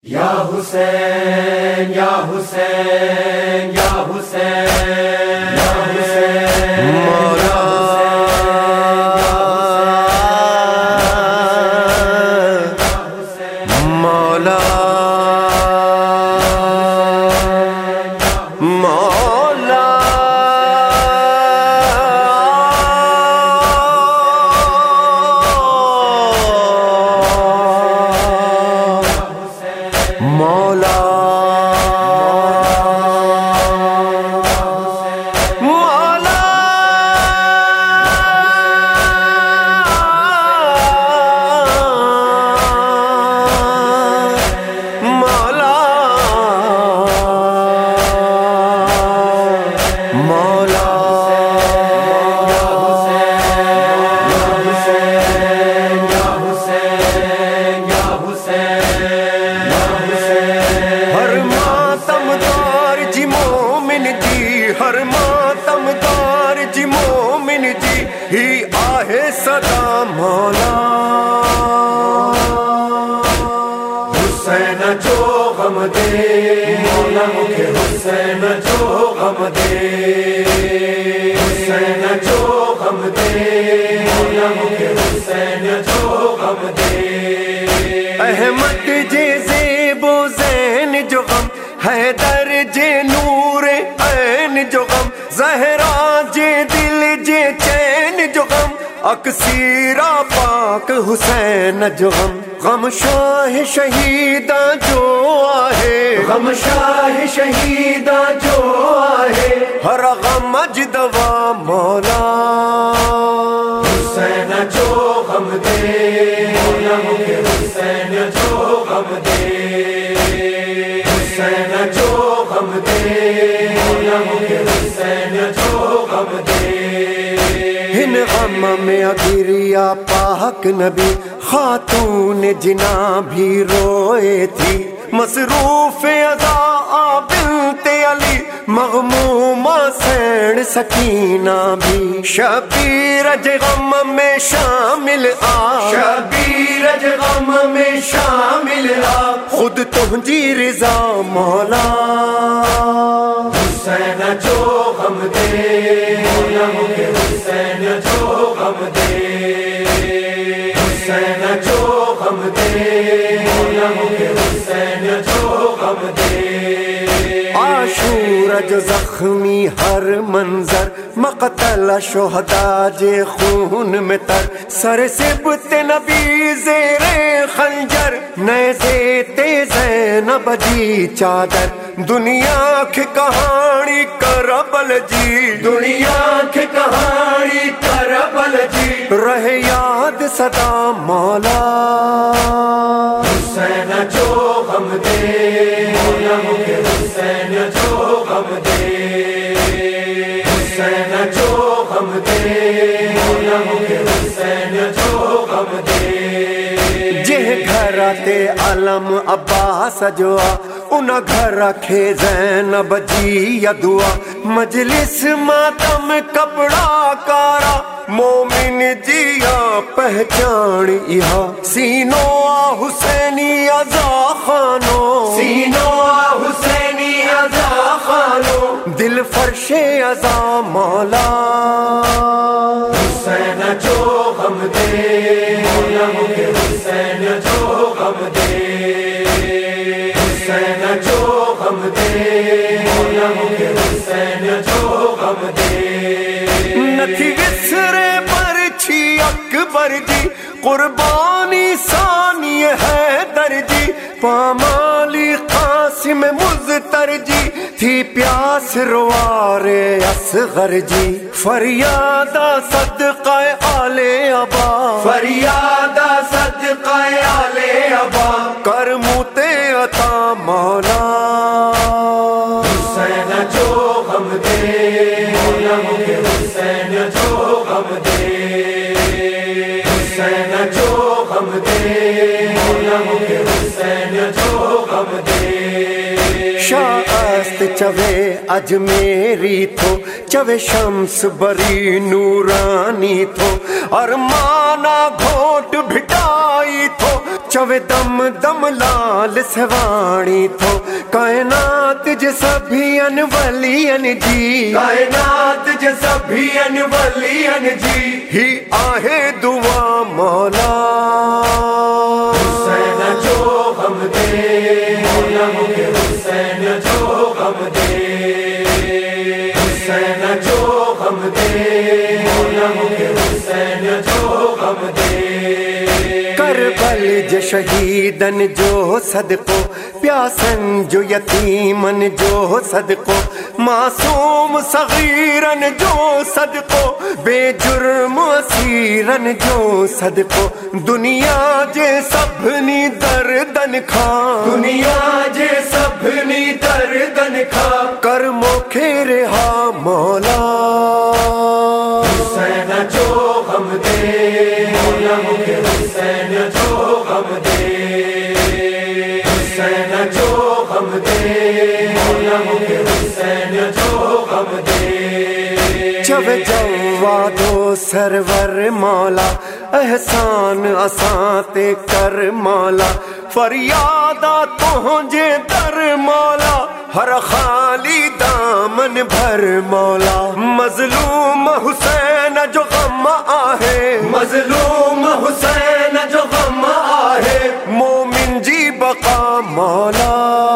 یا حسین یا حسین یا حسین یا حسین مولا مولا مولا مولا ہر ماتم دار جی مومن جی ہی آہے صدا مولا حسین جو غم دے مولا مجھے حسین جو غم دے حسین جو غم دے مولا مجھے حسین جو غم دے احمد جے زیب و زین جو غم حیدر جے نور عین جو غم زہرا جے دل جے چین جو غم اکسیرا پاک حسین جو غم غم شاہ شہیدہ جو آہے غم شاہ شہیدہ جو آہے ہر غم اجدوا مولا حسین جو غم دے مولا مجھے حسین جو غم دے حسین جو غم دے مولا مجھے حسین جو غم دے ان غم میں اگریا پاک نبی خاتون جنا بھی روئے تھی مصروف ادا بنت علی مغمومہ سین سکینہ بھی شبیر غم میں شامل شبیر غم میں شامل خود تجھی رضا مولا حسین جو غم دے مولا مجھے حسین جو غم دے حسین جو غم دے مولا مجھے حسین جو غم دے عاشور جو زخمی ہر منظر مقتل شہداء جے خون میں تر سر سبت نبی زیر خنجر نیزے زینب جی چادر دنیا کی کہانی کربل جی دنیا کی کہانی کربل جی رہے یاد صدا مولا حسین جو غم دے مولا مجھے حسین جو غم دے حسین جو غم دے مولا مجھے حسین جو غم دے جہ گھر تے علم عباس جوا ان گھر رکھے زینب جی یا دعا مجلس ماتم کپڑا کارا مومن جیا پہچان یہاں سینو حسینی ازا خانو سینو حسینی ازا خانو دل فرش ازا مولا حسین جو غم دے مولا مجھے حسین جو غم دے حسین جو غم دے مولا مجھے حسین جو غم دے نتھی وسرے پر چھی اکبر جی قربانی ثانی ہے درجی پامالی قاسم مزتر جی تھی پیاس روارے اصغر جی فریادہ صدقہ آل ابا فریادہ صدقہ آل ابا کر موتے عطا مولا حسین جو غم دے مولا مجھے حسین جو غم دے حسین جو غم دے مولا مجھے حسین جو غم دے شاست چوے اجمیری تھو چوے شمس بری نورانی تھو ارمانا گھوٹ بھٹائی تھو چوے دم دم لال سواڑی تھو کائنات جے سبھین ولین جی کائنات جے سبھین ولین جی ہی آہے دعا مولا حسین جو غم دے مولا مجھے حسین جو غم دے حسین جو غم دے مولا مجھے حسین جو غم دے کربل جو شہیدن جو صدقو پیاسن جو یتیمن جو صدقو معصوم صغیرن جو صدقو بے جرم اسیرن جو صدقو دنیا جے سبھنی دردن کھا دنیا جے سبھنی دردن کھا کر موکھے رہا مولا حسین جو غم دے مولا مجھے حسین جو غم دے حسین جو غم دے مولا مجھے حسین جو غم دے جب جوادو سرور مولا احسان اساں تے کر مولا فریادا تجھے در مولا ہر خالی دامن بھر مولا مظلوم حسین جو غم آہے مظلوم حسین جو غم آہے مومن جی بقا مولا